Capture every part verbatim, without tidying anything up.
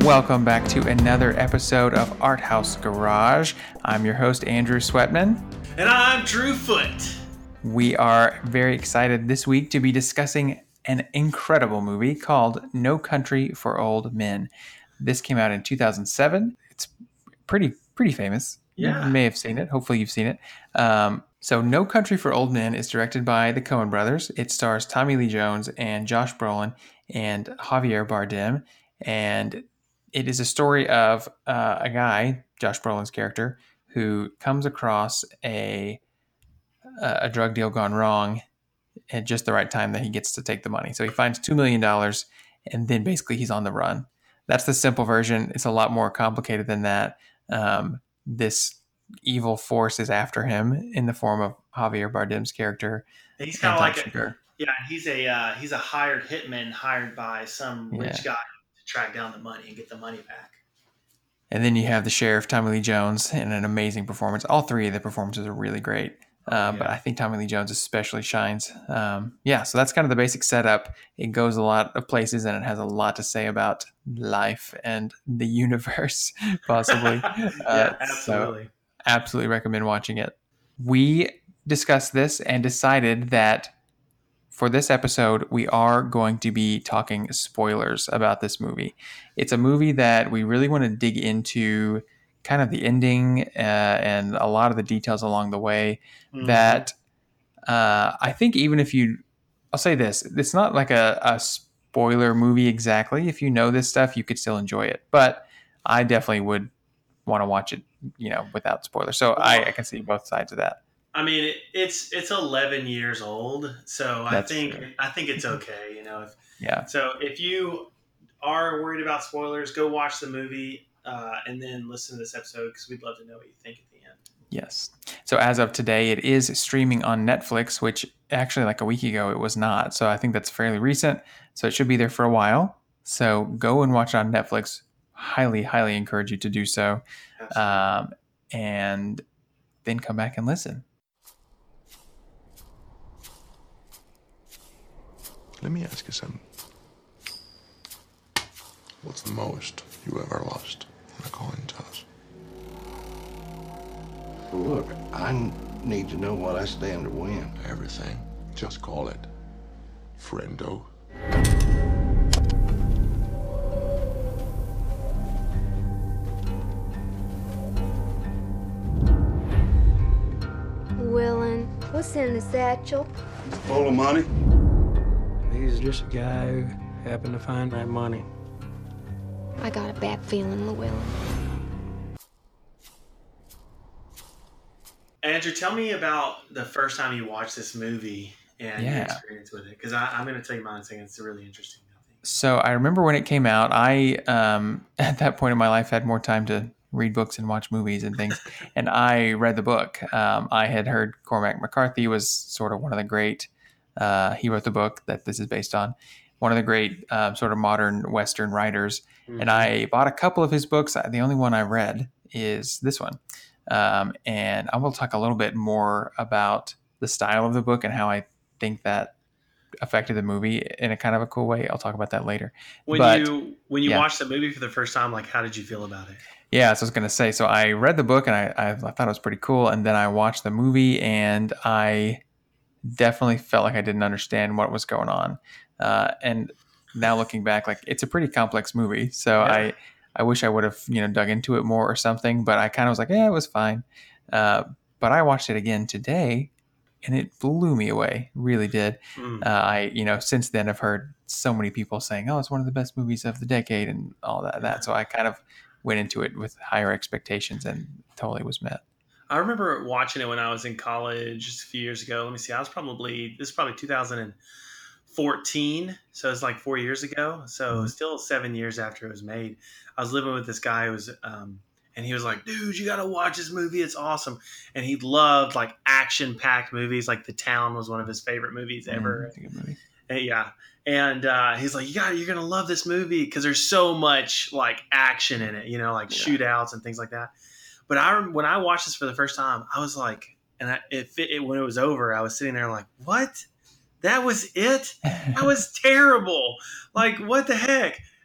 Welcome back to another episode of Art House Garage. I'm your host, Andrew Sweatman. And I'm Drew Foote. We are very excited this week to be discussing an incredible movie called No Country for Old Men. This came out in two thousand seven. It's pretty pretty famous. Yeah. You may have seen it. Hopefully you've seen it. Um, so No Country for Old Men is directed by the Coen brothers. It stars Tommy Lee Jones and Josh Brolin and Javier Bardem. And it is a story of uh, a guy, Josh Brolin's character, who comes across a a drug deal gone wrong at just the right time that he gets to take the money. So he finds two million dollars and then basically he's on the run. That's the simple version. It's a lot more complicated than that. Um, this evil force is after him in the form of Javier Bardem's character. He's kind of like a, yeah, he's a uh, he's a hired hitman hired by some rich yeah. guy to track down the money and get the money back. And then you have the sheriff, Tommy Lee Jones, in an amazing performance. All three of the performances are really great. Uh, yeah. But I think Tommy Lee Jones especially shines. Um, yeah, so that's kind of the basic setup. It goes a lot of places, and it has a lot to say about life and the universe, possibly. yeah, uh, absolutely. So absolutely recommend watching it. We discussed this and decided that for this episode, we are going to be talking spoilers about this movie. It's a movie that we really want to dig into kind of the ending uh, and a lot of the details along the way mm-hmm. that uh, I think even if you, I'll say this, it's not like a, a spoiler movie exactly. If you know this stuff, you could still enjoy it. But I definitely would want to watch it, you know, without spoilers. So well, I, I can see both sides of that. I mean, it, it's it's eleven years old, so That's I think true. I think it's okay, you know. If, yeah. So if you are worried about spoilers, go watch the movie. Uh, and then listen to this episode because we'd love to know what you think at the end. Yes. So as of today, it is streaming on Netflix, which actually like a week ago it was not. So I think that's fairly recent. So it should be there for a while. So go and watch it on Netflix. Highly, highly encourage you to do so. Um, and then come back and listen. Let me ask you something. What's the most you ever lost in a coin toss? Look, I need to know what I stand to win. Everything. Just call it friendo. Willin, what's in the satchel? It's full of money. He's just a guy who happened to find that money. I got a bad feeling, Llewellyn. Andrew, tell me about the first time you watched this movie and yeah. your experience with it, because I'm going to tell you mine saying it's really interesting. I think. So I remember when it came out, I, um, at that point in my life, had more time to read books and watch movies and things, and I read the book. Um, I had heard Cormac McCarthy was sort of one of the great, uh, he wrote the book that this is based on, one of the great uh, sort of modern Western writers. Mm-hmm. And I bought a couple of his books. The only one I read is this one. Um, and I will talk a little bit more about the style of the book and how I think that affected the movie in a kind of a cool way. I'll talk about that later. When but, you when you yeah. watched the movie for the first time, like, how did you feel about it? Yeah, so I was going to say, so I read the book and I, I, I thought it was pretty cool. And then I watched the movie and I definitely felt like I didn't understand what was going on. Uh, and now looking back, like, it's a pretty complex movie. So yeah. I, I wish I would have, you know, dug into it more or something, but I kind of was like, yeah, it was fine. Uh, but I watched it again today and it blew me away. Really did. Mm. Uh, I, you know, since then I've heard so many people saying, oh, it's one of the best movies of the decade and all that, that. So I kind of went into it with higher expectations and totally was met. I remember watching it when I was in college just a few years ago. Let me see. I was probably, this is probably two thousand fourteen. So it's like four years ago. So mm-hmm. still seven years after it was made. I was living with this guy who was, um, and he was like, dude, you got to watch this movie. It's awesome. And he loved like action packed movies. Like The Town was one of his favorite movies ever. Mm, good movie. And, yeah. And uh, he's like, you got, you're going to love this movie because there's so much like action in it, you know, like yeah. shootouts and things like that. But I, when I watched this for the first time, I was like, and I, it, it when it was over, I was sitting there like, what? That was it? That was terrible. Like, what the heck?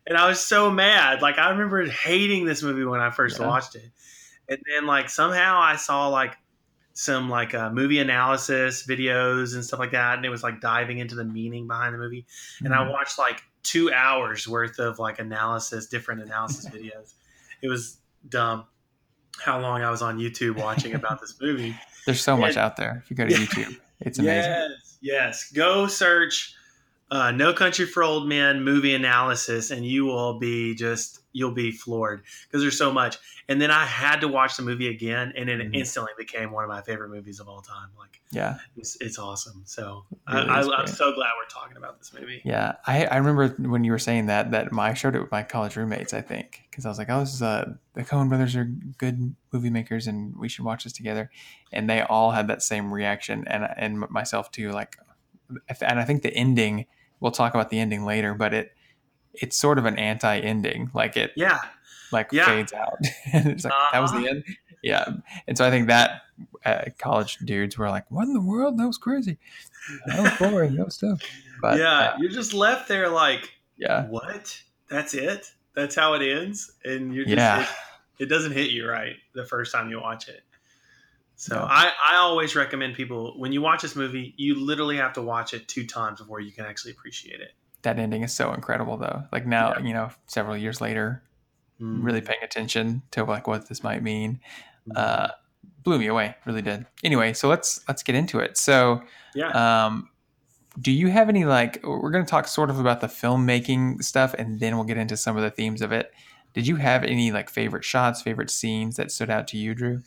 And I was so mad. Like, I remember hating this movie when I first Yeah. watched it. And then, like, somehow I saw, like, some, like, uh, movie analysis videos and stuff like that. And it was, like, diving into the meaning behind the movie. And I Mhm. watched, like, two hours worth of, like, analysis, different analysis videos. It was dumb how long I was on YouTube watching about this movie. There's so much And- out there. If you go to YouTube, it's amazing. Yes, yes. Go search uh, No Country for Old Men movie analysis, and you will be just you'll be floored because there's so much. And then I had to watch the movie again, and it Mhm. instantly became one of my favorite movies of all time. Like, Yeah. it's, it's awesome. So Really I, I, is I'm great. so glad we're talking about this movie. Yeah, I, I remember when you were saying that that my, I showed it with my college roommates, I think, because I was like, oh, this is uh, the Coen brothers are good movie makers, and we should watch this together. And they all had that same reaction, and and myself too. Like, and I think the ending. We'll talk about the ending later, but it it's sort of an anti-ending. Like it Yeah, like Yeah. fades out, and it's like that was the Uh-huh. end. Yeah, and so I think that uh, college dudes were like, "What in the world? That was crazy. That was boring. That was stuff." But yeah. uh, You're just left there like, yeah, what? That's it? That's how it ends? And you're just Yeah. it, it doesn't hit you right the first time you watch it. So No. I, I always recommend people, when you watch this movie, you literally have to watch it two times before you can actually appreciate it. that ending is so incredible, though. Like now, Yeah. you know, several years later, Mm. really paying attention to like what this might mean, Mm. uh, blew me away. Really did. Anyway, so let's let's get into it. So, yeah. um, do you have any like? We're going to talk sort of about the filmmaking stuff, and then we'll get into some of the themes of it. Did you have any like favorite shots, favorite scenes that stood out to you, Drew?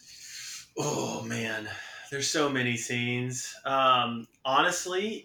Oh man, there's so many scenes. Um, honestly,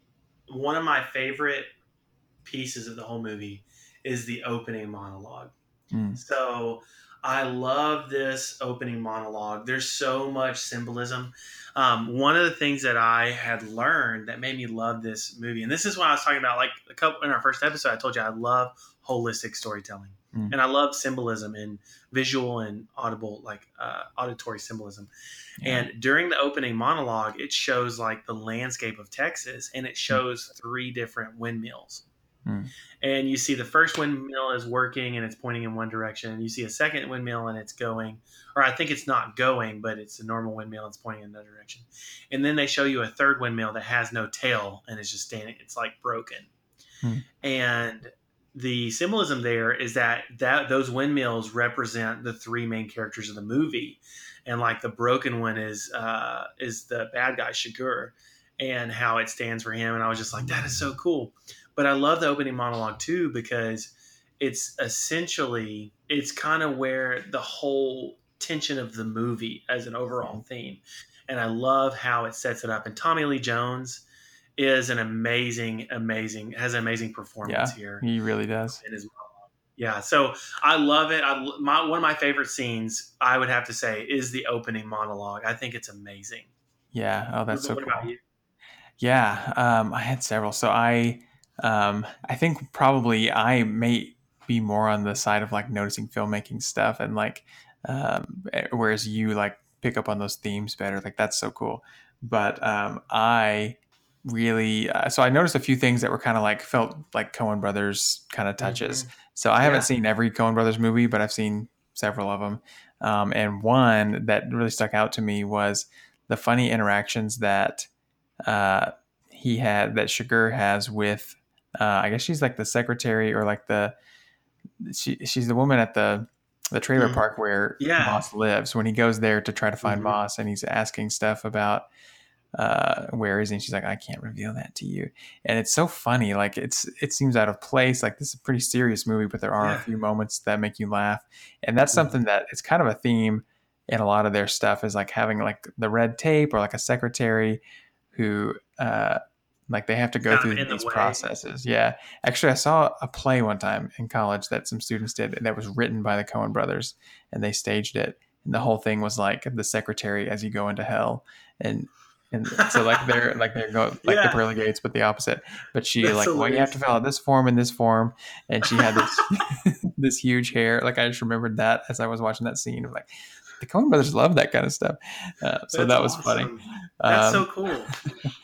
one of my favorite pieces of the whole movie is the opening monologue. Mm. So I love this opening monologue. There's so much symbolism. Um, one of the things that I had learned that made me love this movie, and this is what I was talking about, like a couple in our first episode, I told you I love holistic storytelling, Mm. and I love symbolism and visual and audible, like uh, auditory symbolism. Yeah. And during the opening monologue, it shows like the landscape of Texas, and it shows three different windmills. Mm. And you see the first windmill is working and it's pointing in one direction. And you see a second windmill and it's going, or I think it's not going, but it's a normal windmill and it's pointing in another direction. And then they show you a third windmill that has no tail and is just standing. It's like broken. Hmm. And the symbolism there is that, that those windmills represent the three main characters of the movie. And like the broken one is uh, is the bad guy, Shigur, and how it stands for him. And I was just like, that is so cool. But I love the opening monologue too, because it's essentially, it's kind of where the whole tension of the movie as an overall theme. And I love how it sets it up. And Tommy Lee Jones is an amazing, amazing, has an amazing performance Yeah, here. he really does. In his monologue. Yeah, so I love it. I, my, one of my favorite scenes, I would have to say, is the opening monologue. I think it's amazing. Yeah. Oh, that's so What cool. about you? Yeah, um, I had several. So I, um, I think probably I may be more on the side of like noticing filmmaking stuff, and like, um, whereas you like pick up on those themes better. Like that's so cool. But um, I really, uh, so I noticed a few things that were kind of like felt like Coen Brothers kind of touches. Mhm. So I haven't Yeah. seen every Coen Brothers movie, but I've seen several of them. Um, and one that really stuck out to me was the funny interactions that uh, he had, that Shigur has with, uh, I guess she's like the secretary or like the, she, she's the woman at the, the trailer Mhm. park where Yeah. Moss lives, when he goes there to try to find Mhm. Moss, and he's asking stuff about, uh, where is he? And she's like, I can't reveal that to you. And it's so funny. Like it's, it seems out of place. Like this is a pretty serious movie, but there are Yeah. a few moments that make you laugh. And that's Mhm. something that it's kind of a theme in a lot of their stuff, is like having like the red tape or like a secretary who, uh, like they have to go Kind of through in the these way. processes. Yeah. Actually, I saw a play one time in college that some students did that was written by the Coen brothers, and they staged it. And the whole thing was like the secretary as you go into hell. And, and so like they're like they're go like Yeah. the pearly gates, but the opposite. But she That's like, well, you have hilarious. to fill out this form and this form. And she had this this huge hair. Like I just remembered that as I was watching that scene of like, the Coen brothers love that kind of stuff. Uh, so That's that was funny. awesome. That's Um, so cool.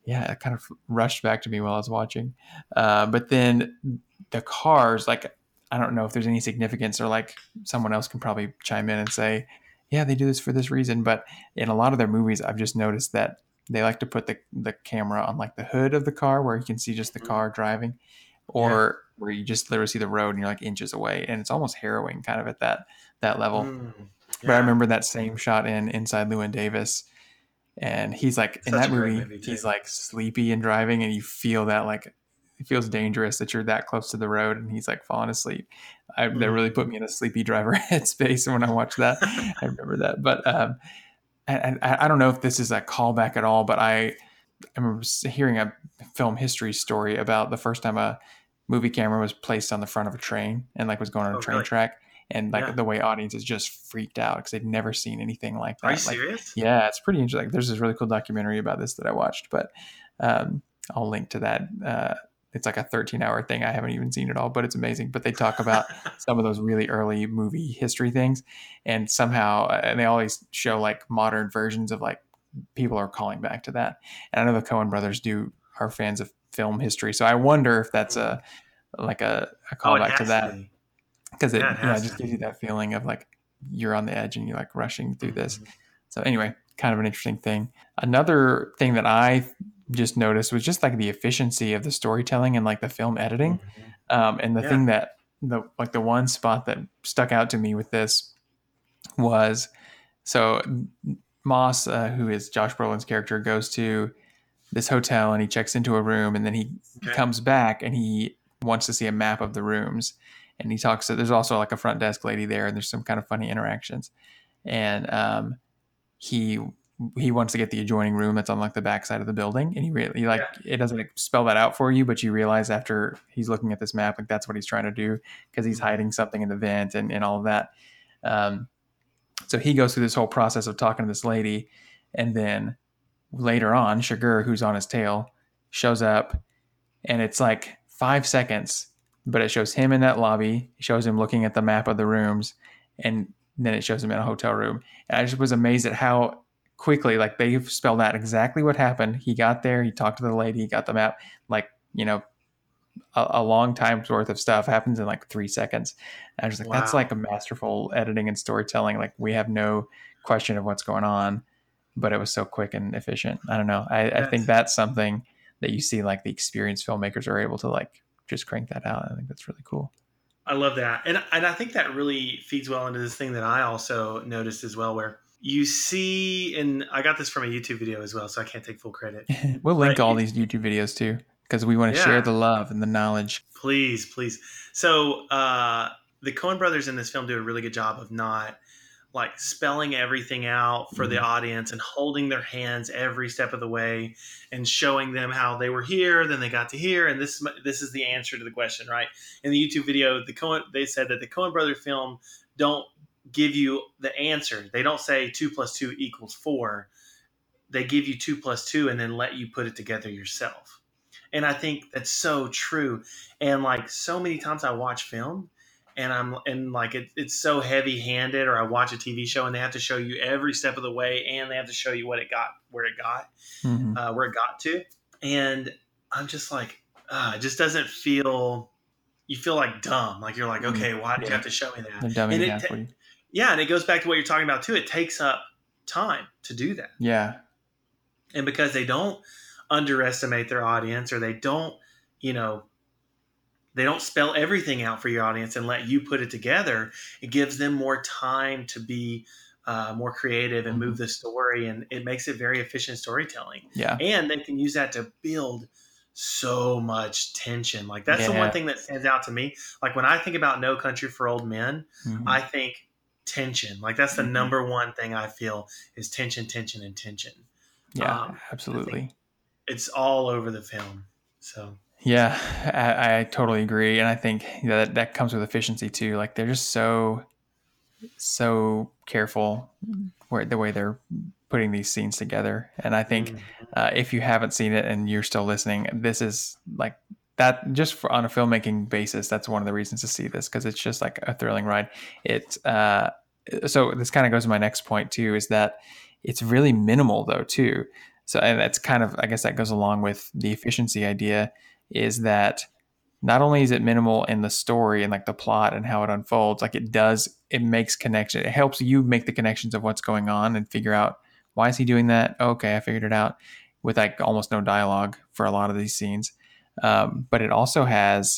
yeah, it kind of rushed back to me while I was watching. Uh, but then the cars, like, I don't know if there's any significance, or like someone else can probably chime in and say, yeah, they do this for this reason. But in a lot of their movies, I've just noticed that they like to put the, the camera on like the hood of the car where you can see just the car driving, or yeah. where you just literally see the road and you're like inches away. And it's almost harrowing kind of at that, that level. Mm, yeah. But I remember that same shot in Inside Llewyn Davis. And he's like, in Such that movie, movie he's like sleepy and driving, and you feel that like it feels dangerous that you're that close to the road, and he's like falling asleep. I, mm. That really put me in a sleepy driver headspace when I watched that. I remember that. But um, and, and I don't know if this is a callback at all, but I, I remember hearing a film history story about the first time a movie camera was placed on the front of a train and like was going on a oh, train really? track. And like yeah. the way audiences just freaked out because they'd never seen anything like that. Are you like, serious? Yeah, it's pretty interesting. Like, there's this really cool documentary about this that I watched, but um, I'll link to that. Uh, it's like a thirteen hour thing. I haven't even seen it all, but it's amazing. But they talk about some of those really early movie history things, and somehow, and they always show like modern versions of like people are calling back to that. And I know the Coen brothers do are fans of film history, so I wonder if that's a like a, a callback oh, to that. To Because it, yeah, it yeah, just gives you that feeling of like you're on the edge and you're like rushing through this. Mm-hmm. So anyway, kind of an interesting thing. Another thing that I just noticed was just like the efficiency of the storytelling and like the film editing. Mm-hmm. Um, and the yeah. thing that the like the one spot that stuck out to me with this was so Moss, uh, who is Josh Brolin's character, goes to this hotel and he checks into a room, and then he okay. comes back and he wants to see a map of the rooms. And he talks to, there's also like a front desk lady there, and there's some kind of funny interactions. And um, he he wants to get the adjoining room that's on like the back side of the building. And he really he like, yeah. it doesn't spell that out for you, but you realize after he's looking at this map, like that's what he's trying to do because he's hiding something in the vent and, and all of that. Um, so he goes through this whole process of talking to this lady. And then later on, Chigurh, who's on his tail, shows up, and it's like five seconds. But it shows him in that lobby. It shows him looking at the map of the rooms, and then it shows him in a hotel room. And I just was amazed at how quickly, like, they spelled out exactly what happened. He got there, he talked to the lady, he got the map. Like, you know, a, a long time's worth of stuff happens in like three seconds. And I was like, wow. That's like a masterful editing and storytelling. Like, we have no question of what's going on, but it was so quick and efficient. I don't know. I, I think that's something that you see, like, the experienced filmmakers are able to like just crank that out. I think that's really cool. I love that. And, and I think that really feeds well into this thing that I also noticed as well, where you see, and I got this from a YouTube video as well, so I can't take full credit. We'll link all these YouTube videos too, because we want to yeah. share the love and the knowledge. Please, please. So uh, the Coen brothers in this film do a really good job of not like spelling everything out for mm-hmm. the audience and holding their hands every step of the way and showing them how they were here, then they got to here, and this this is the answer to the question, right? In the YouTube video, the Coen they said that the Coen brother film don't give you the answer. They don't say two plus two equals four. They give you two plus two and then let you put it together yourself. And I think that's so true. And like so many times I watch film, and I'm and like it, it's so heavy handed, or I watch a T V show and they have to show you every step of the way, and they have to show you what it got, where it got, mm-hmm. uh, where it got to. And I'm just like, uh, it just doesn't feel, you feel like dumb. Like you're like, okay, why did yeah. you have to show me that? They're dumbing and it it ta- yeah. And it goes back to what you're talking about too. It takes up time to do that. Yeah. And because they don't underestimate their audience, or they don't, you know, they don't spell everything out for your audience and let you put it together. It gives them more time to be uh, more creative and move the story, and it makes it very efficient storytelling. Yeah. And they can use that to build so much tension. Like that's yeah. the one thing that stands out to me. Like when I think about No Country for Old Men, mm-hmm. I think tension. Like that's the mm-hmm. number one thing I feel is tension, tension, and tension. Yeah, um, absolutely. It's all over the film. So. Yeah, I, I totally agree. And I think you know, that, that comes with efficiency too. Like they're just so, so careful where the way they're putting these scenes together. And I think uh, if you haven't seen it and you're still listening, this is like that just for, on a filmmaking basis. That's one of the reasons to see this, because it's just like a thrilling ride. It, uh, so this kind of goes to my next point too, is that it's really minimal though too. So and that's kind of, I guess that goes along with the efficiency idea, is that not only is it minimal in the story and like the plot and how it unfolds, like it does, it makes connection. It helps you make the connections of what's going on and figure out, why is he doing that? Oh, okay, I figured it out, with like almost no dialogue for a lot of these scenes. Um, but it also has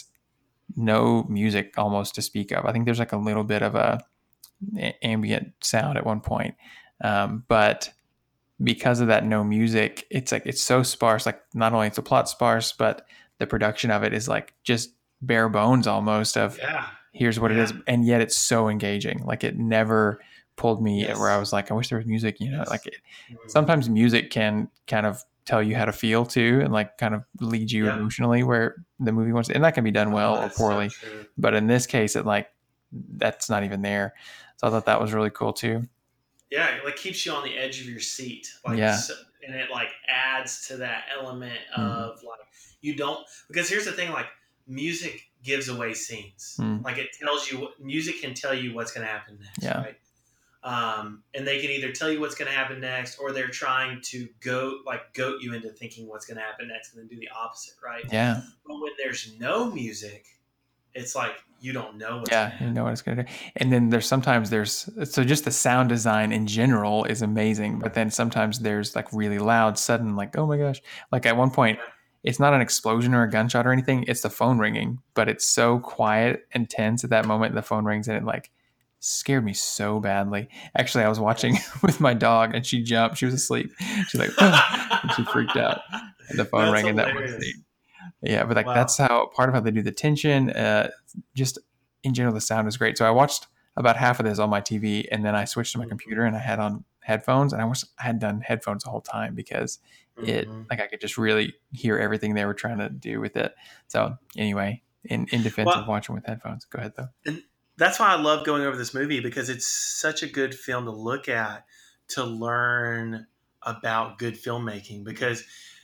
no music almost to speak of. I think there's like a little bit of a, a ambient sound at one point. Um, but because of that no music, it's like, it's so sparse. Like not only is the plot sparse, but the production of it is like just bare bones almost of Yeah. here's what Yeah. it is. And yet it's so engaging. Like it never pulled me Yes. where I was like, I wish there was music, you know, Yes. like it, sometimes music can kind of tell you how to feel too, and like kind of lead you Yeah. emotionally where the movie wants to, and that can be done well Oh, or that's poorly. so true. But in this case, it like, that's not even there. So I thought that was really cool too. Yeah, it like keeps you on the edge of your seat. Like, Yeah. so, and it like adds to that element Mhm. of like, you don't, because here's the thing, like music gives away scenes. Mm. Like it tells you, what music can tell you what's going to happen next, Yeah. right? Um, and they can either tell you what's going to happen next, or they're trying to go like goat you into thinking what's going to happen next, and then do the opposite, right? Yeah. But when there's no music, it's like you don't know what's Yeah. going to You happen. know what it's going to do. And then there's sometimes there's, so just the sound design in general is amazing. But then sometimes there's like really loud, sudden, like, oh my gosh. Like at one point, it's not an explosion or a gunshot or anything. It's the phone ringing, but it's so quiet and tense at that moment. The phone rings and it like scared me so badly. Actually, I was watching Yes. with my dog and she jumped. She was asleep. She's like, "Ah," and she freaked out. And the phone That's rang in that one hilarious. scene. Yeah, but like Wow. that's how part of how they do the tension. Uh, just in general, the sound is great. So I watched about half of this on my T V, and then I switched to my Mhm. computer and I had on headphones, and I was I had done headphones the whole time because it Mhm. like I could just really hear everything they were trying to do with it. So anyway, in in defense Well- of watching with headphones, go ahead though. And that's why I love going over this movie, because it's such a good film to look at, to learn about good filmmaking, because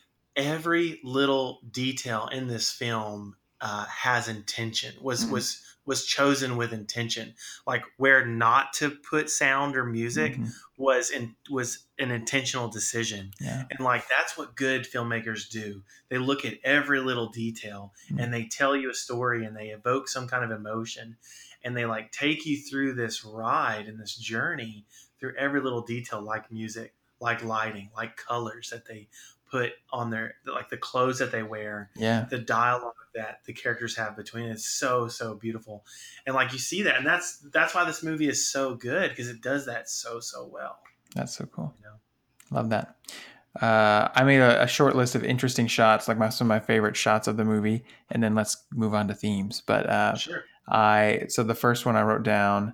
every little detail in this film uh, has intention, was Mhm. was was chosen with intention. Like where not to put sound or music Mhm. was in was an intentional decision. Yeah. And like that's what good filmmakers do. They look at every little detail Mhm. and they tell you a story and they evoke some kind of emotion, and they like take you through this ride and this journey through every little detail, like music, like lighting, like colors that they put on their, like the clothes that they wear, Yeah. the dialogue that the characters have between it is so so beautiful. And like you see that, and that's that's why this movie is so good, because it does that so so well. That's so cool. You know? Love that. Uh, I made a, a short list of interesting shots, like my, some of my favorite shots of the movie, and then let's move on to themes. But uh, Sure. I so the first one I wrote down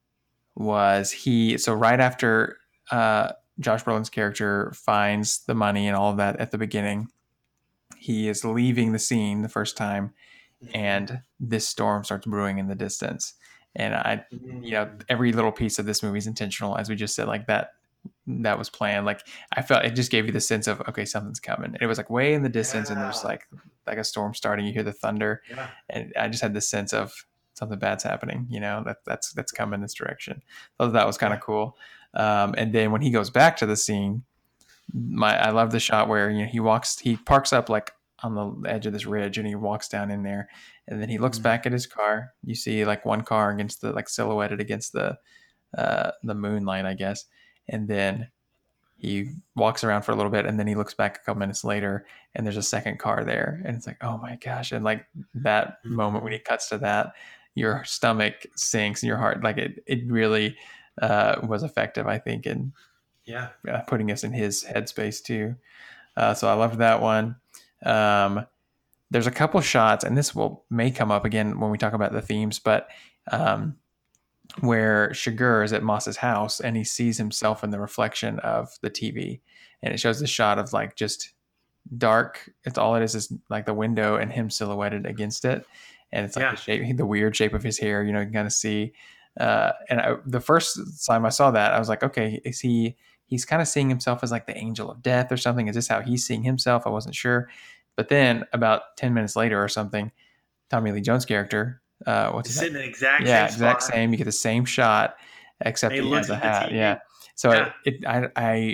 was he. So right after uh, Josh Brolin's character finds the money and all of that at the beginning, he is leaving the scene the first time, and this storm starts brewing in the distance. And I, you know, every little piece of this movie is intentional, as we just said, like that. That was planned. Like I felt it just gave you the sense of, okay, something's coming. And it was like way in the distance, and there's Yeah. like like a storm starting. You hear the thunder, Yeah. and I just had this sense of something bad's happening. You know, that that's that's coming this direction. So that was kind of cool. Um, and then when he goes back to the scene, my I love the shot where you know he walks, he parks up like on the edge of this ridge, and he walks down in there, and then he looks Mhm. back at his car. You see like one car against the like silhouetted against the uh, the moonlight, I guess. And then he walks around for a little bit, and then he looks back a couple minutes later, and there's a second car there, and it's like, oh my gosh! And like that Mhm. moment when he cuts to that, your stomach sinks, and your heart, like it, it really uh, was effective, I think, in Yeah. uh, putting us in his headspace too. Uh, so I loved that one. Um, there's a couple shots, and this will may come up again when we talk about the themes, but um, where Shigur is at Moss's house and he sees himself in the reflection of the T V, and it shows the shot of like just dark. It's all it is is like the window and him silhouetted against it, and it's like Yeah. the shape, the weird shape of his hair. You know, you can kind of see. Uh, and I, the first time I saw that, I was like, okay, is he? He's kind of seeing himself as like the angel of death or something. Is this how he's seeing himself? I wasn't sure, but then about ten minutes later or something, Tommy Lee Jones' character, uh, what's He's his name? sitting in the exact Yeah, same exact spot. same. You get the same shot, except And he he looks has a at the hat. T V. Yeah. So Yeah. it, it, I, I,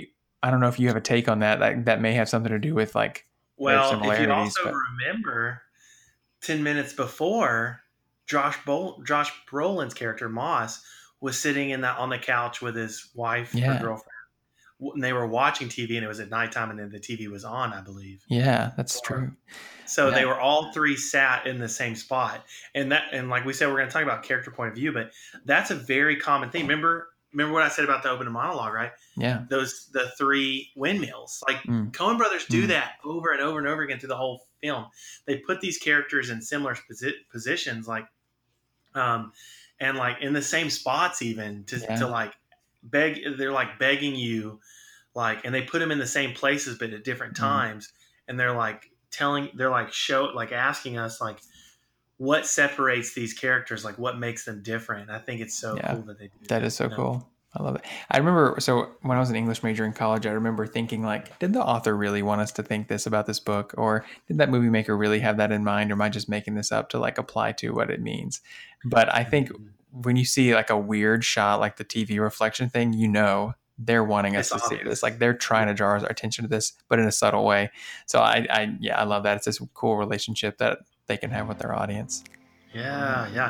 I don't know if you have a take on that. That that may have something to do with like their Well, if you similarities. also But remember, ten minutes before, Josh Bol- Josh Brolin's character Moss was sitting in that on the couch with his wife Yeah. or girlfriend, and they were watching T V, and it was at nighttime, and then the T V was on, I believe. yeah, that's Or- true. So Yeah. they were all three sat in the same spot, and that and like we said, we're going to talk about character point of view, but that's a very common thing. Remember, remember what I said about the opening monologue, right? Yeah. Those the three windmills. Like Mm. Coen Brothers do Mm. that over and over and over again through the whole film. They put these characters in similar posi- positions, like, um, and like in the same spots, even to Yeah. to like beg. They're like begging you, like, and they put them in the same places but at different Mm. times, and they're like telling, they're like show, like asking us, like, what separates these characters, like what makes them different. I think it's so Yeah. cool that they do that. That is so you know? cool. I love it. I remember, so when I was an English major in college, I remember thinking like, did the author really want us to think this about this book? Or did that movie maker really have that in mind? Or am I just making this up to like apply to what it means? But I think when you see like a weird shot, like the T V reflection thing, you know, they're wanting us It's to see obvious. this. Like they're trying to draw our attention to this, but in a subtle way. So I, I, yeah, I love that. It's this cool relationship that they can have with their audience. Yeah, yeah.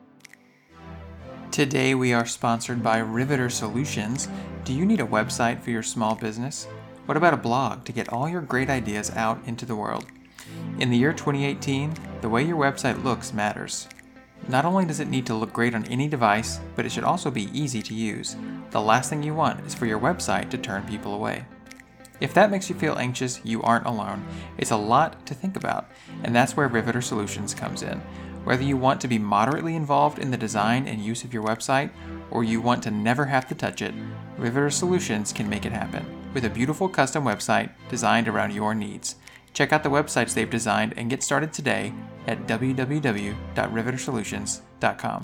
Today we are sponsored by Riveter Solutions. Do you need a website for your small business? What about a blog to get all your great ideas out into the world? In the year twenty eighteen, the way your website looks matters. Not only does it need to look great on any device, but it should also be easy to use. The last thing you want is for your website to turn people away. If that makes you feel anxious, you aren't alone. It's a lot to think about, and that's where Riveter Solutions comes in. Whether you want to be moderately involved in the design and use of your website, or you want to never have to touch it, Riveter Solutions can make it happen with a beautiful custom website designed around your needs. Check out the websites they've designed and get started today at w w w dot riveter solutions dot com.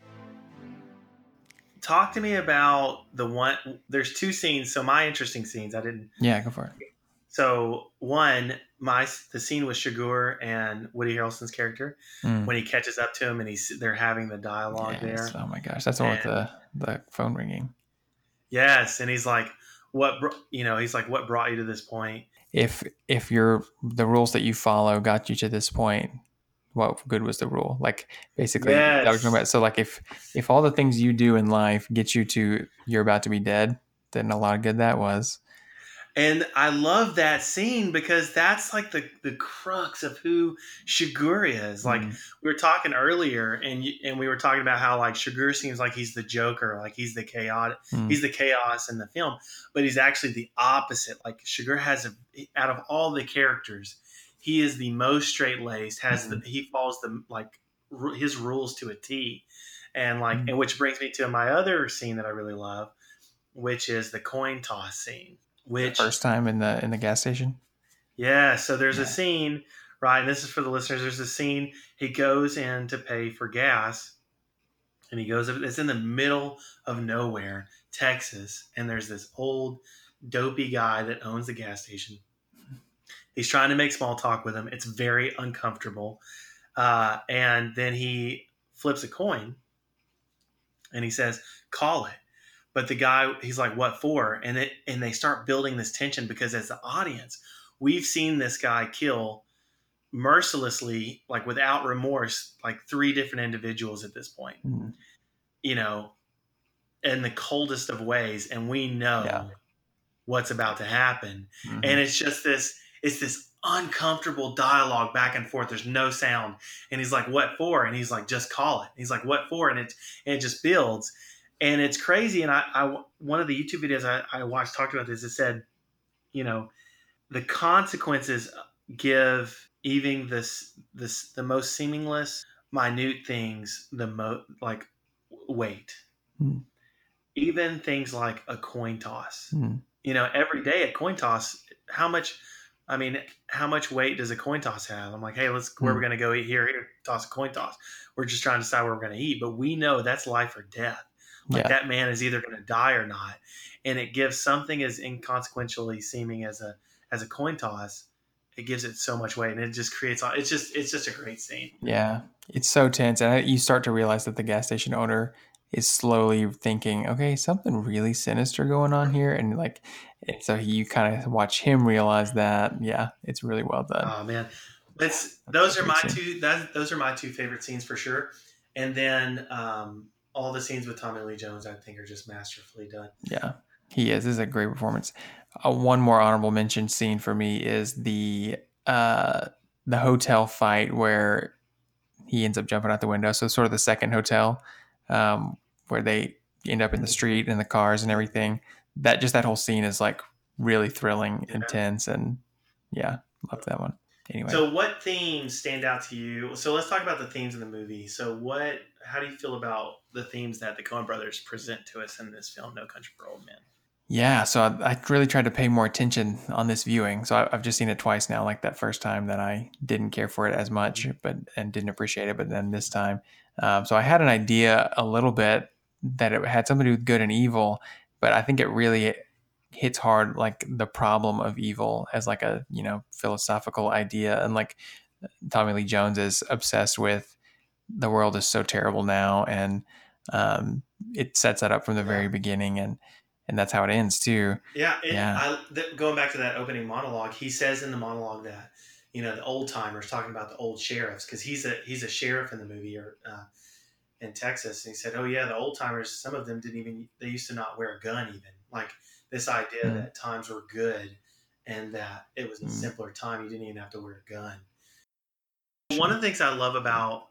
Talk to me about the one. There's two scenes. So my interesting scenes. I didn't. Yeah, go for it. So one, my the scene with Shigur and Woody Harrelson's character Mm. when he catches up to him and he's they're having the dialogue Yes. there. Oh my gosh, that's the one with And- the, the phone ringing. Yes, and he's like, "What bro-" you know?" He's like, "What brought you to this point?" If if your the rules that you follow got you to this point, what good was the rule? Like basically, that was Yes. talking about- so like if if all the things you do in life get you to you're about to be dead, then a lot of good that was. And I love that scene because that's like the, the crux of who Shigur is. Like Mm. we were talking earlier, and you, and we were talking about how like Shigur seems like he's the Joker, like he's the chaotic, Mm. he's the chaos in the film, but he's actually the opposite. Like Shigur has a out of all the characters, he is the most straight laced. Has the he follows the like r- his rules to a T, and like Mm. and which brings me to my other scene that I really love, which is the coin toss scene. Which First time in the in the gas station. yeah, so there's Yeah. a scene, right? And this is for the listeners. There's a scene. He goes in to pay for gas, and he goes. It's in the middle of nowhere, Texas, and there's this old dopey guy that owns the gas station. He's trying to make small talk with him. It's very uncomfortable, uh, and then he flips a coin, and he says, "Call it." But the guy, he's like, "What for?" And it and they start building this tension because as the audience, we've seen this guy kill mercilessly, like without remorse, like three different individuals at this point. Mm. You know, in the coldest of ways, and we know Yeah. what's about to happen. Mhm. And it's just this, it's this uncomfortable dialogue back and forth. There's no sound, and he's like, "What for?" And he's like, "Just call it." He's like, "What for?" And it and it just builds. And it's crazy. And I, I one of the YouTube videos I, I watched talked about this. It said, you know, the consequences give even this this the most seamless, minute things the most like weight. Hmm. Even things like a coin toss. Hmm. You know, every day at coin toss, how much? I mean, how much weight does a coin toss have? I'm like, hey, let's where Hmm. we're gonna go eat here. Here, toss a coin toss. We're just trying to decide where we're gonna eat, but we know that's life or death. Like Yeah. that man is either going to die or not, and it gives something as inconsequentially seeming as a as a coin toss. It gives it so much weight, and it just creates. It's just it's just a great scene. Yeah, it's so tense, and I, you start to realize that the gas station owner is slowly thinking, okay, something really sinister going on here, and like, and so you kind of watch him realize that. Yeah, it's really well done. Oh man, it's those are Great my scene. two. That those are my two favorite scenes for sure. And then um, all the scenes with Tommy Lee Jones, I think, are just masterfully done. Yeah, he is. This is a great performance. Uh, one more honorable mention scene for me is the uh, the hotel fight where he ends up jumping out the window. So sort of the second hotel um, where they end up in the street and the cars and everything. That just that whole scene is like really thrilling, Yeah. intense, and yeah, loved that one. Anyway, So, what themes stand out to you? So, let's talk about the themes in the movie. So, what? How do you feel about the themes that the Coen Brothers present to us in this film, No Country for Old Men? yeah, so I, I really tried to pay more attention on this viewing. So I, I've just seen it twice now. Like that first time that I didn't care for it as much, but and didn't appreciate it. But then this time, um, so I had an idea a little bit that it had something to do with good and evil, but I think it really hits hard like the problem of evil as like a you know philosophical idea, and like Tommy Lee Jones is obsessed with the world is so terrible now, and um, it sets that up from the very beginning, and and that's how it ends too. Yeah, it, Yeah. I, th- going back to that opening monologue, he says in the monologue that you know the old timers talking about the old sheriffs because he's a he's a sheriff in the movie or uh, in Texas, and he said, "Oh yeah, the old timers. Some of them didn't even they used to not wear a gun even like this idea Mm. that times were good and that it was a Mm. simpler time. You didn't even have to wear a gun." One of the things I love about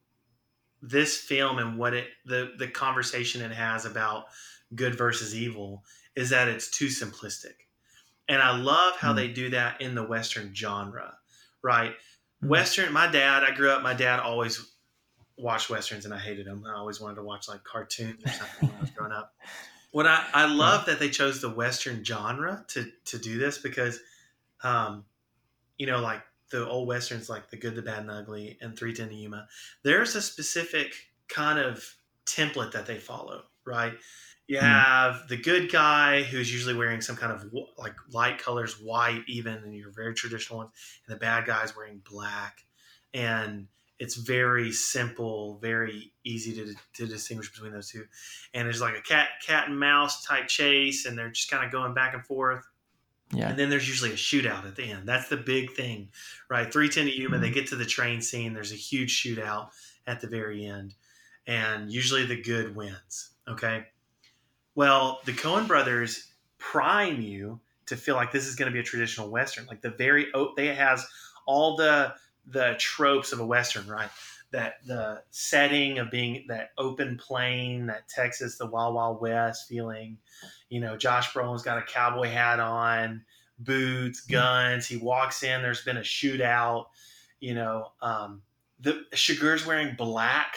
this film and what it the the conversation it has about good versus evil is that it's too simplistic. And I love how Mm. they do that in the Western genre, right? Mm. Western, my dad, I grew up, my dad always watched Westerns and I hated them. I always wanted to watch like cartoons or something when I was growing up. What I, I love that they chose the Western genre to, to do this because, um, you know, like the old Westerns, like The Good, the Bad, and the Ugly and three ten to Yuma, there's a specific kind of template that they follow, right? You have the good guy who's usually wearing some kind of like light colors, white even, and your very traditional ones, and the bad guy's wearing black. And it's very simple, very easy to, to distinguish between those two. And there's like a cat cat and mouse type chase, and they're just kind of going back and forth. Yeah. And then there's usually a shootout at the end. That's the big thing, right? three ten to Yuma, Mhm. they get to the train scene. There's a huge shootout at the very end. And usually the good wins, okay? Well, the Coen brothers prime you to feel like this is going to be a traditional Western. Like the very, they has all the the tropes of a Western, right? That the setting of being that open plain, that Texas, the Wild Wild West feeling. You know, Josh Brolin's got a cowboy hat on, boots, guns. He walks in. There's been a shootout. You know, um, the Chigurh's wearing black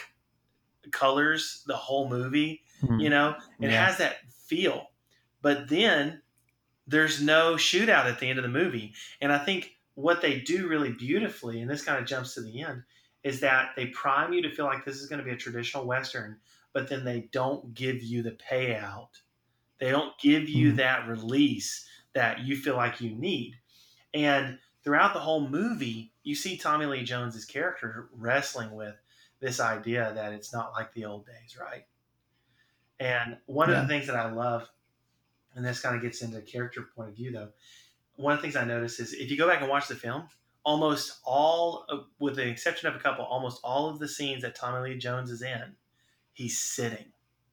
colors the whole movie. Mm. You know, it Yeah. has that feel. But then there's no shootout at the end of the movie. And I think what they do really beautifully, and this kind of jumps to the end, is that they prime you to feel like this is going to be a traditional Western, but then they don't give you the payout. They don't give you Mhm. that release that you feel like you need. And throughout the whole movie, you see Tommy Lee Jones's character wrestling with this idea that it's not like the old days, right? And one of Yeah. the things that I love, and this kind of gets into character point of view though, one of the things I noticed is if you go back and watch the film, almost all, of, with the exception of a couple, almost all of the scenes that Tommy Lee Jones is in, he's sitting.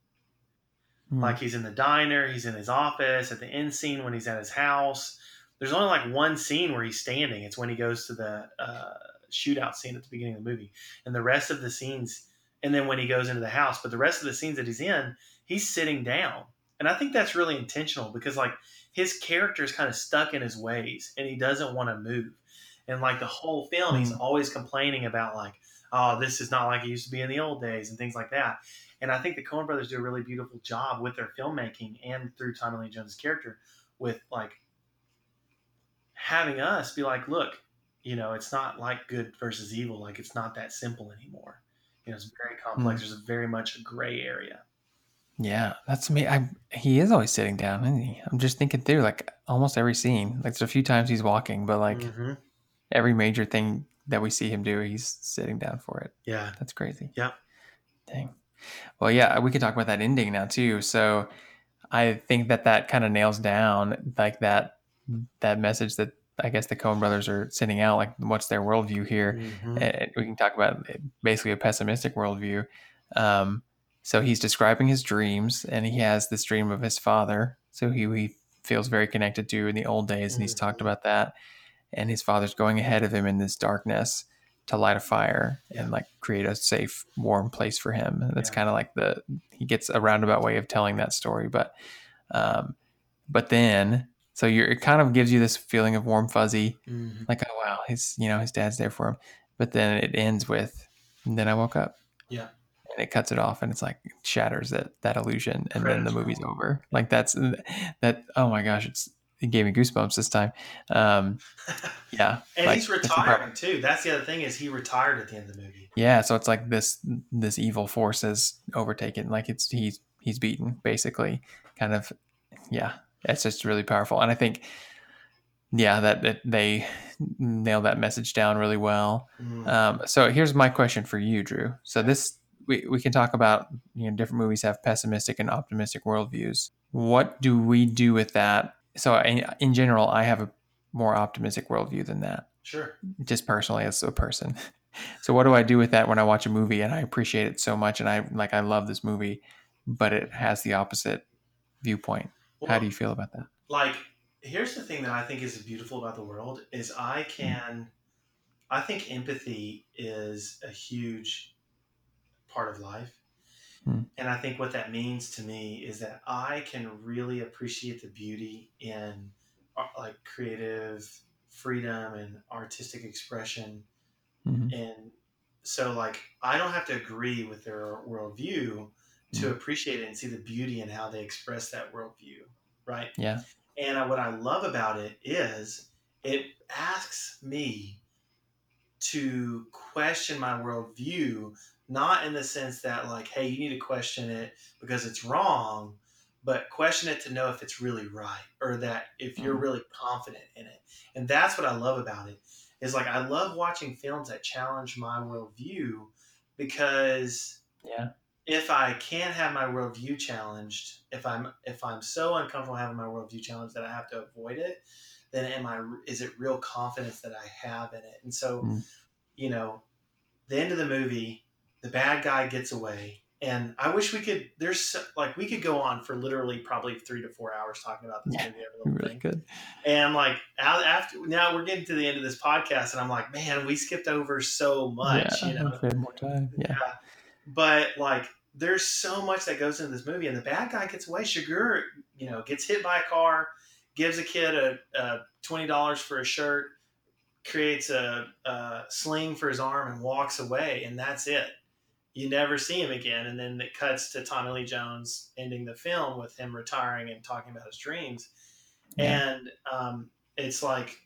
Mm. Like he's in the diner, he's in his office, at the end scene when he's at his house. There's only like one scene where he's standing. It's when he goes to the uh, shootout scene at the beginning of the movie. And the rest of the scenes, and then when he goes into the house, but the rest of the scenes that he's in, he's sitting down. And I think that's really intentional because like his character is kind of stuck in his ways and he doesn't want to move. And like the whole film, he's Mm. always complaining about like, oh, this is not like it used to be in the old days and things like that. And I think the Coen brothers do a really beautiful job with their filmmaking and through Tommy Lee Jones' character with like having us be like, look, you know, it's not like good versus evil. Like it's not that simple anymore. You know, it's very complex. Mm. There's a very much a gray area. Yeah, that's me. I he is always sitting down, isn't he? I'm just thinking through like almost every scene. Like there's a few times he's walking, but like Mm-hmm. every major thing that we see him do, he's sitting down for it. Yeah. That's crazy. Yeah. Dang. Well, yeah, we could talk about that ending now too. So I think that that kind of nails down like that that message that I guess the Coen brothers are sending out. Like, what's their worldview here? Mhm. Uh, we can talk about basically a pessimistic worldview. Um, so he's describing his dreams, and he has this dream of his father. So he, he feels very connected to in the old days, and he's talked Mhm. about that. And his father's going ahead of him in this darkness to light a fire Yeah. and like create a safe, warm place for him. And that's Yeah. kind of like the he gets a roundabout way of telling that story, but um, but then so you're it kind of gives you this feeling of warm fuzzy, Mhm. like, oh wow, his you know his dad's there for him. But then it ends with, and then I woke up, Yeah. and it cuts it off, and it's like shatters that that illusion, and then the Credits movie's roll. over. Like that's that. Oh my gosh, it's it gave me goosebumps this time. Um, yeah, And like, he's it's incredible. retiring too. That's the other thing is he retired at the end of the movie. Yeah, so it's like this this evil force has overtaken. Like it's he's he's beaten basically. Kind of, yeah. It's just really powerful, and I think, yeah, that, that they nail that message down really well. Mm. Um, so here's my question for you, Drew. So this we we can talk about, you know, different movies have pessimistic and optimistic worldviews. What do we do with that? So in, in general, I have a more optimistic worldview than that, Sure. just personally as a person. So what do I do with that when I watch a movie and I appreciate it so much and I like I love this movie, but it has the opposite viewpoint? Well, How do you feel about that? Like, here's the thing that I think is beautiful about the world is I can, I think empathy is a huge part of life. Mm. And I think what that means to me is that I can really appreciate the beauty in uh, like creative freedom and artistic expression. Mm-hmm. And so like, I don't have to agree with their worldview to Mm. appreciate it and see the beauty in how they express that worldview. Right. Yeah. And I, what I love about it is it asks me to question my worldview, not in the sense that like, hey, you need to question it because it's wrong, but question it to know if it's really right or that if you're Mhm. really confident in it. And that's what I love about it is like, I love watching films that challenge my worldview because Yeah. if I can't have my worldview challenged, if I'm if I'm so uncomfortable having my worldview challenged that I have to avoid it, then am I is it real confidence that I have in it? And so, Mm. you know, the end of the movie, the bad guy gets away, and I wish we could. There's so, like we could go on for literally probably three to four hours talking about this Yeah, movie every we little really thing. could. And like out- after now, we're getting to the end of this podcast, and I'm like, man, we skipped over so much. Yeah, You know, if we had more time. Yeah. yeah. But like, there's so much that goes into this movie, and the bad guy gets away. Shigur, you know, gets hit by a car, gives a kid a, a twenty dollars for a shirt, creates a, a sling for his arm, and walks away, and that's it. You never see him again, and then it cuts to Tommy Lee Jones ending the film with him retiring and talking about his dreams. Yeah. And um, it's like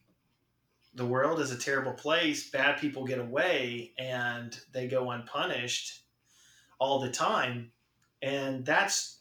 the world is a terrible place. Bad people get away, and they go unpunished all the time, and that's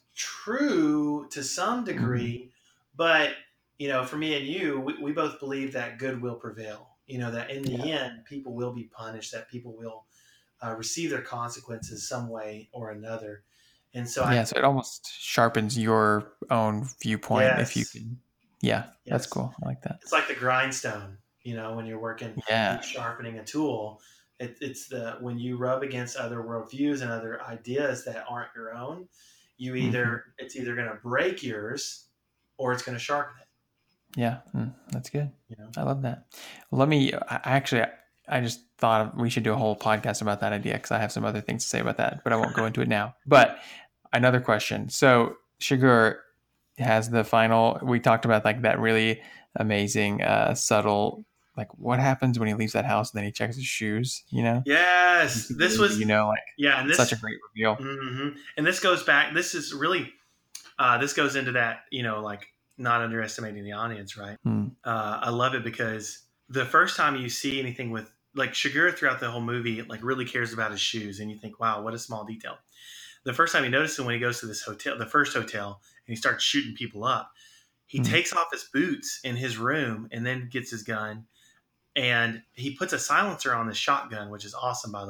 true to some degree. Mm-hmm. But you know, for me and you, we, we both believe that good will prevail. You know, that in the yeah. end, people will be punished. That people will uh, receive their consequences some way or another. And so, yeah, I, so it almost sharpens your own viewpoint yes. if you can. Yeah, yes. That's cool. I like that. It's like the grindstone. You know, when you're working, yeah. you're sharpening a tool. It, it's the when you rub against other worldviews and other ideas that aren't your own, you either mm-hmm. it's either going to break yours or it's going to sharpen it. Yeah, mm, that's good. You know? I love that. Let me I actually I just thought we should do a whole podcast about that idea because I have some other things to say about that, but I won't go into it now. But another question. So Shigur has the final. We talked about like that really amazing, uh, subtle. Like what happens when he leaves that house and then he checks his shoes, you know? Yes. This was, you know, like, yeah, and this, such a great reveal. Mm-hmm. And this goes back, this is really, uh, this goes into that, you know, like not underestimating the audience, right? Hmm. Uh, I love it because the first time you see anything with, like Shigur throughout the whole movie, like really cares about his shoes. And you think, wow, what a small detail. The first time you notice him when he goes to this hotel, the first hotel, and he starts shooting people up, he hmm. takes off his boots in his room and then gets his gun. And he puts a silencer on the shotgun, which is awesome, by the way.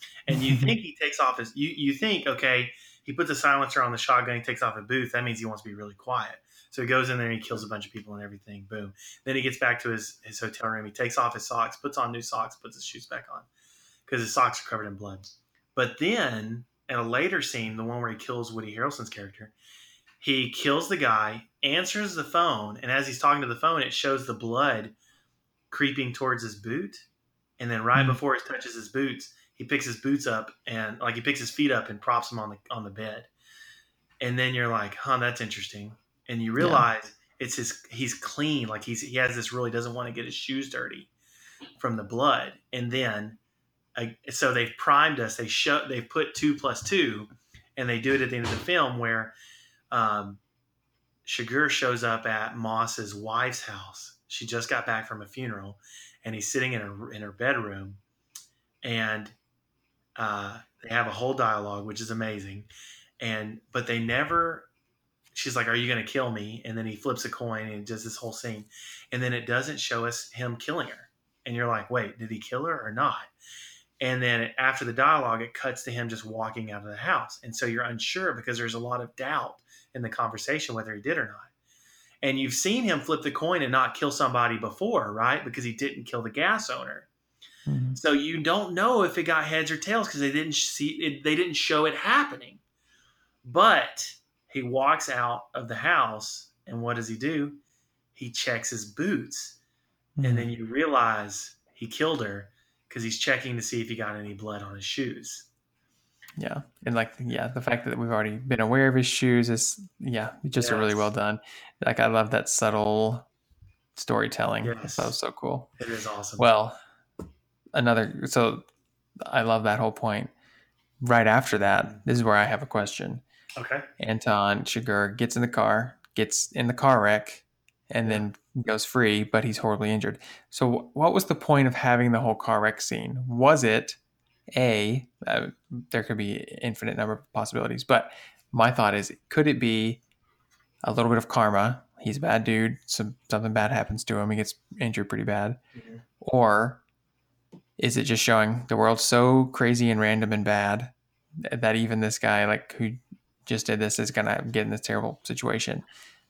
And you think he takes off his, you, you think, okay, he puts a silencer on the shotgun, he takes off a booth. That means he wants to be really quiet. So he goes in there and he kills a bunch of people and everything. Boom. Then he gets back to his, his hotel room. He takes off his socks, puts on new socks, puts his shoes back on because his socks are covered in blood. But then in a later scene, the one where he kills Woody Harrelson's character, he kills the guy, answers the phone, and as he's talking to the phone, it shows the blood creeping towards his boot. And then right mm-hmm. before it touches his boots, he picks his boots up and like he picks his feet up and props them on the on the bed. And then you're like, huh, that's interesting. And you realize yeah. it's his he's clean, like he's he has this rule, he doesn't want to get his shoes dirty from the blood. And then uh, so they've primed us, they show they've put two plus two, and they do it at the end of the film where um Chigurh shows up at Moss's wife's house. She just got back from a funeral, and he's sitting in her in her bedroom, and uh, they have a whole dialogue, which is amazing. And but they never. She's like, "Are you going to kill me?" And then he flips a coin and does this whole scene, and then it doesn't show us him killing her. And you're like, "Wait, did he kill her or not?" And then after the dialogue, it cuts to him just walking out of the house, and so you're unsure because there's a lot of doubt in the conversation whether he did or not. And you've seen him flip the coin and not kill somebody before, right? Because he didn't kill the gas owner. Mm-hmm. So you don't know if it got heads or tails because they didn't see it, they didn't show it happening. But he walks out of the house, and what does he do? He checks his boots. Mm-hmm. And then you realize he killed her because he's checking to see if he got any blood on his shoes. Yeah. And like, yeah, the fact that we've already been aware of his shoes is, yeah, just yes. really well done. Like, I love that subtle storytelling. Yes. That was so cool. It is awesome. Well, another, so I love that whole point. Right after that, this is where I have a question. Okay. Anton Chigurh gets in the car, gets in the car wreck, and yeah. then goes free, but he's horribly injured. So what was the point of having the whole car wreck scene? Was it A, uh, there could be infinite number of possibilities, but my thought is, could it be a little bit of karma? He's a bad dude. Some, something bad happens to him. He gets injured pretty bad. Mm-hmm. Or is it just showing the world's so crazy and random and bad that even this guy, like, who just did this is going to get in this terrible situation?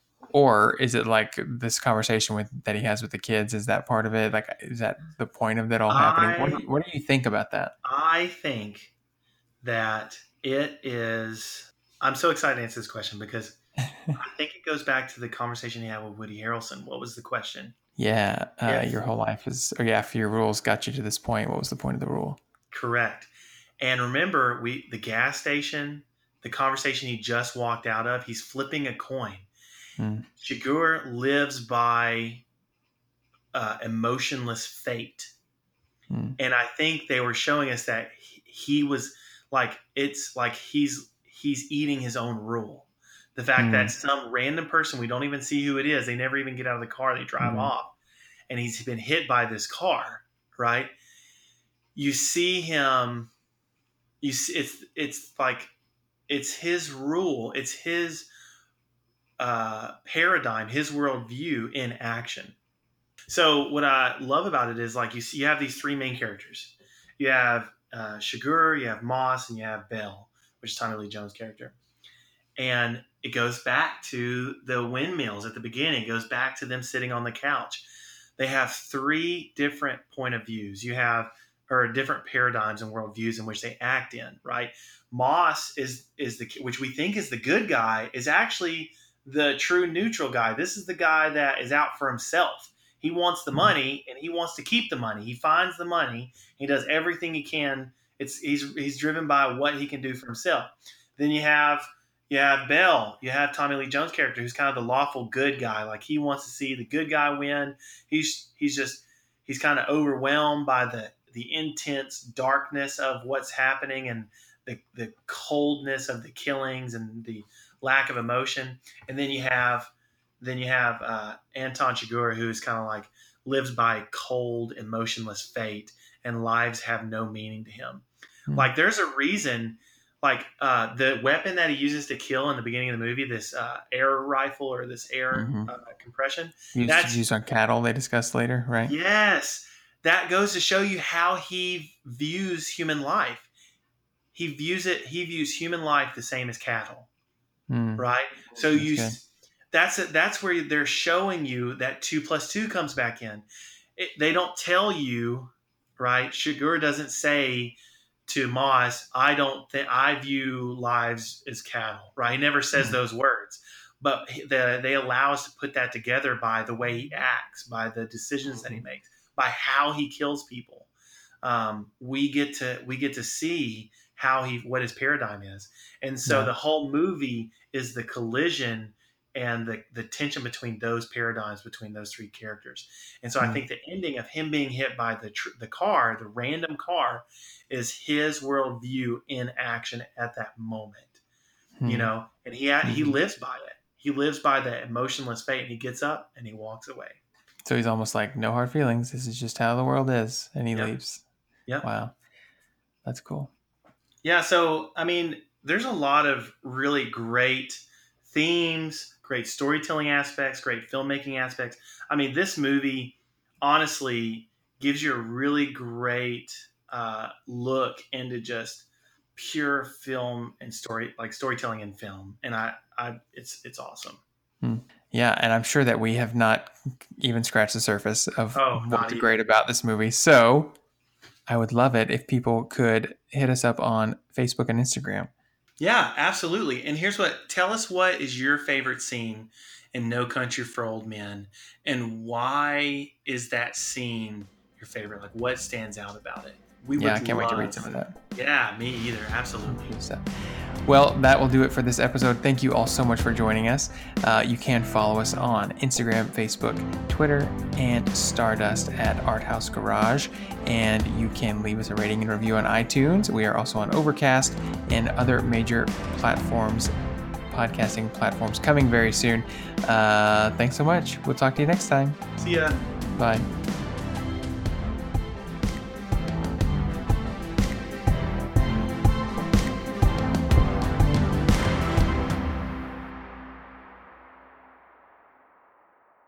Or is it like this conversation with that he has with the kids? Is that part of it? Like, is that the point of it all happening? I, what, do you, what do you think about that? I think that it is. I'm so excited to answer this question because I think it goes back to the conversation you had with Woody Harrelson. What was the question? Yeah, uh, yes. Your whole life is, or yeah, if your rules got you to this point, what was the point of the rule? Correct. And remember, we the gas station, the conversation he just walked out of, he's flipping a coin. Mm. Chigurh lives by uh, emotionless fate. Mm. And I think they were showing us that he, he was like, it's like he's he's eating his own rule. The fact mm. that some random person, we don't even see who it is, they never even get out of the car, they drive mm. off, and he's been hit by this car, right? You see him, you see, it's it's like, it's his rule, it's his uh, paradigm, his worldview in action. So what I love about it is, like, you see, you have these three main characters. You have uh, Chigurh, you have Moss, and you have Bell, which is Tommy Lee Jones' character. And it goes back to the windmills at the beginning. It goes back to them sitting on the couch. They have three different point of views. You have, or different paradigms and worldviews in which they act in, right? Moss is is the, which we think is the good guy, is actually the true neutral guy. This is the guy that is out for himself. He wants the money and he wants to keep the money. He finds the money. He does everything he can. It's he's he's driven by what he can do for himself. Then you have you have Bell. You have Tommy Lee Jones' character, who's kind of the lawful good guy. Like, he wants to see the good guy win. He's he's just he's kind of overwhelmed by the the intense darkness of what's happening and the the coldness of the killings and the lack of emotion. And then you have then you have uh, Anton Chigurh, who's kind of like lives by cold, emotionless fate, and lives have no meaning to him. Mm-hmm. Like, there's a reason. Like, uh, the weapon that he uses to kill in the beginning of the movie, this uh, air rifle or this air mm-hmm. uh, compression. Used that's used on cattle, they discussed later, right? Yes. That goes to show you how he views human life. he views it. He views human life the same as cattle, Mm. right? So That's you, good. that's it. That's where they're showing you that two plus two comes back in. It, they don't tell you, right? Chigurh doesn't say to Moss, "I don't think I view lives as cattle," right? He never says Mm. those words, but the, they allow us to put that together by the way he acts, by the decisions that he makes, by how he kills people. Um, we get to we get to see how he what his paradigm is, and so Yeah. the whole movie is the collision and the the tension between those paradigms, between those three characters. And so I Mm. think the ending of him being hit by the tr- the car, the random car, is his worldview in action at that moment. You Mm. know, and he he Mhm. lives by it. He lives by the emotionless fate, and he gets up and he walks away. So he's almost like, no hard feelings. This is just how the world is. And he Yep. leaves. Yep. Wow. That's cool. Yeah, so I mean, there's a lot of really great themes, great storytelling aspects, great filmmaking aspects. I mean, this movie honestly gives you a really great uh, look into just pure film and story, like storytelling in film, and I, I, it's it's awesome. Yeah, and I'm sure that we have not even scratched the surface of Oh, not what's even. great about this movie. So I would love it if people could hit us up on Facebook and Instagram. Yeah, absolutely. And here's what: tell us what is your favorite scene in No Country for Old Men, and why is that scene your favorite? Like, what stands out about it? We Yeah, I would can't wait to love- read some of that. Yeah, me either. Absolutely. Good stuff. Well, that will do it for this episode. Thank you all so much for joining us. Uh, you can follow us on Instagram, Facebook, Twitter, and Stardust at Arthouse Garage. And you can leave us a rating and review on iTunes. We are also on Overcast and other major platforms, podcasting platforms coming very soon. Uh, thanks so much. We'll talk to you next time. See ya. Bye.